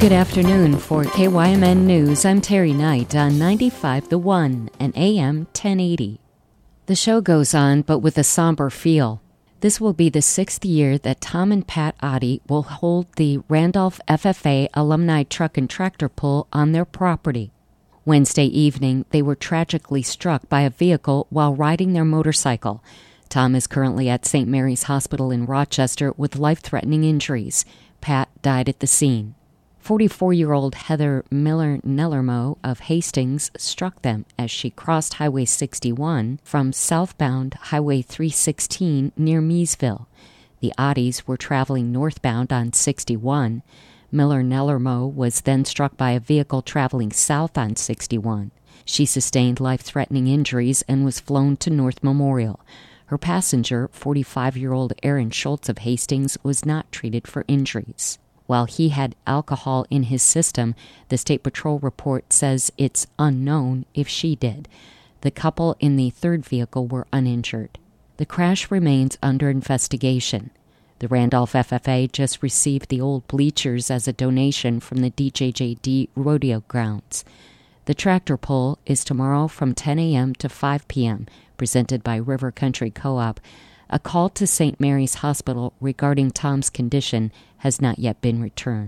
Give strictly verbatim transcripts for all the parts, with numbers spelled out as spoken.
Good afternoon. For K Y M N News, I'm Terry Knight on ninety-five The One and A M ten eighty. The show goes on, but with a somber feel. This will be the sixth year that Tom and Pat Otte will hold the Randolph F F A Alumni Truck and Tractor Pull on their property. Wednesday evening, they were tragically struck by a vehicle while riding their motorcycle. Tom is currently at Saint Mary's Hospital in Rochester with life-threatening injuries. Pat died at the scene. forty-four-year-old Heather Miller-Nellermo of Hastings struck them as she crossed Highway sixty-one from southbound Highway three sixteen near Meesville. The Ottes were traveling northbound on sixty-one. Miller-Nellermo was then struck by a vehicle traveling south on sixty-one. She sustained life-threatening injuries and was flown to North Memorial. Her passenger, forty-five-year-old Aaron Schultz of Hastings, was not treated for injuries. While he had alcohol in his system, the State Patrol report says it's unknown if she did. The couple in the third vehicle were uninjured. The crash remains under investigation. The Randolph F F A just received the old bleachers as a donation from the D J J D rodeo grounds. The tractor pull is tomorrow from ten a.m. to five p.m., presented by River Country Co-op. A call to Saint Mary's Hospital regarding Tom's condition has not yet been returned.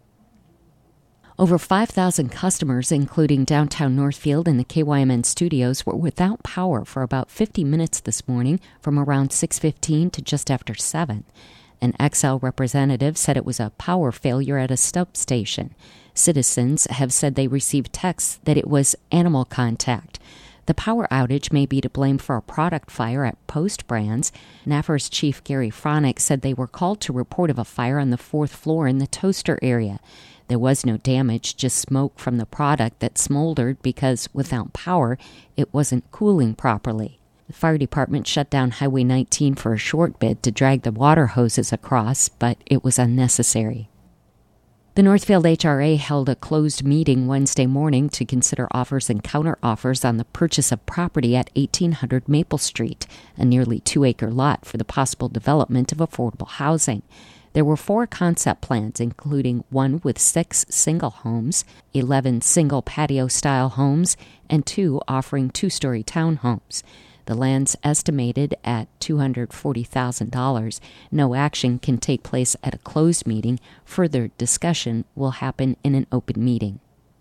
Over five thousand customers, including downtown Northfield and the K Y M N studios, were without power for about fifty minutes this morning from around six fifteen to just after seven. An Xcel representative said it was a power failure at a substation. Citizens have said they received texts that it was animal contact. The power outage may be to blame for a product fire at Post Brands. N A F R S chief Gary Fronick said they were called to report of a fire on the fourth floor in the toaster area. There was no damage, just smoke from the product that smoldered because, without power, it wasn't cooling properly. The fire department shut down Highway nineteen for a short bit to drag the water hoses across, but it was unnecessary. The Northfield H R A held a closed meeting Wednesday morning to consider offers and counteroffers on the purchase of property at eighteen hundred Maple Street, a nearly two-acre lot for the possible development of affordable housing. There were four concept plans, including one with six single homes, eleven single patio-style homes, and two offering two-story townhomes. The land's estimated at two hundred forty thousand dollars. No action can take place at a closed meeting. Further discussion will happen in an open meeting.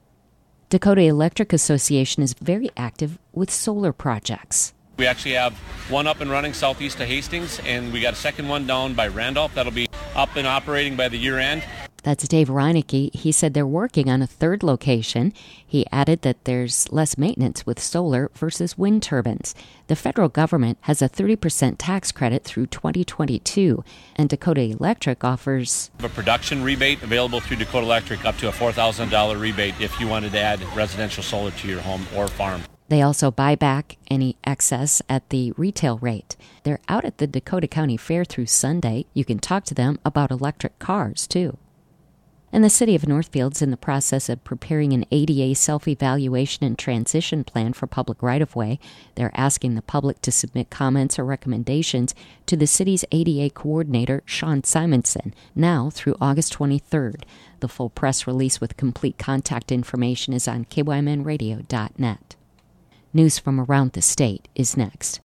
Dakota Electric Association is very active with solar projects. We actually have one up and running southeast of Hastings, and we got a second one down by Randolph that'll be up and operating by the year end. That's Dave Reinecke. He said they're working on a third location. He added that there's less maintenance with solar versus wind turbines. The federal government has a thirty percent tax credit through twenty twenty-two, and Dakota Electric offers a production rebate available through Dakota Electric, up to a four thousand dollars rebate if you wanted to add residential solar to your home or farm. They also buy back any excess at the retail rate. They're out at the Dakota County Fair through Sunday. You can talk to them about electric cars, too. And the City of Northfield's in the process of preparing an A D A self-evaluation and transition plan for public right-of-way. They're asking the public to submit comments or recommendations to the city's A D A coordinator, Sean Simonson, now through August twenty-third. The full press release with complete contact information is on K Y M N radio dot net. News from around the state is next.